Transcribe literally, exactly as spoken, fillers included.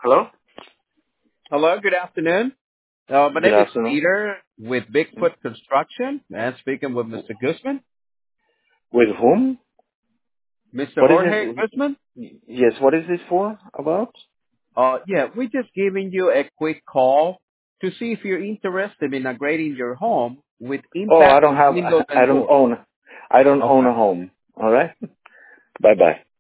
Hello? Hello, good afternoon. Uh, my Good name is afternoon. Peter with Hmm? Bigfoot Construction and speaking with mister Guzman. With whom? mister What is Jorge it? Guzman? Yes, what is this for? About? Uh, yeah, we're just giving you a quick call to see if you're interested in upgrading your home with Oh, I impact don't have, windows I and don't doors. own, I don't own Okay. a home. All right? Bye bye.